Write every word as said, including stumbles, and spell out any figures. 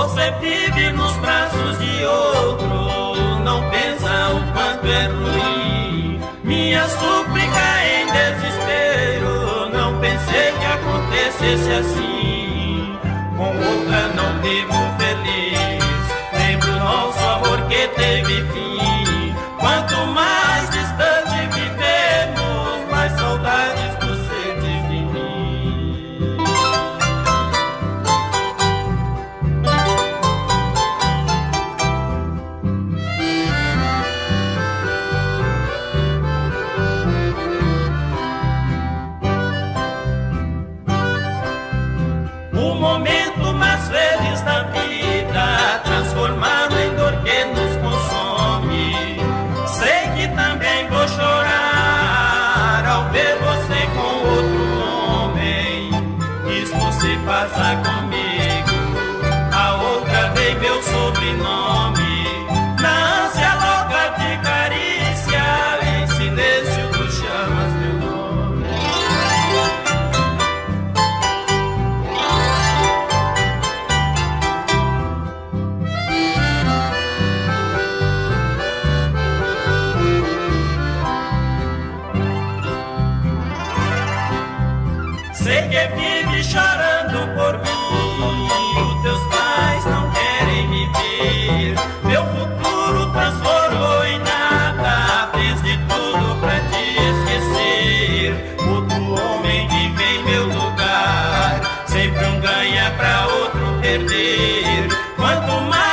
Você vive nos braços de outro, não pensa o quanto é ruim. Minha súplica em desespero, não pensei que acontecesse assim. Com outra não vivo feliz, lembro nosso amor que teve fim. Quanto mais distante vivemos, mais saudades tu sentes de mim. O momento mais feliz da vida transformado em dor que nos consome. Sei que também vou chorar ao ver você com outro homem. Isto se passa comigo, a outra vez meu sobrenome. Na ânsia louca de carícia, em silêncio tu chamas meu nome. Sei que vive chorando por mim, os teus pais não querem me ver. Meu futuro transformou em nada, fiz de tudo pra te esquecer. Outro homem vive em meu lugar, sempre um ganha pra outro perder. Quanto mais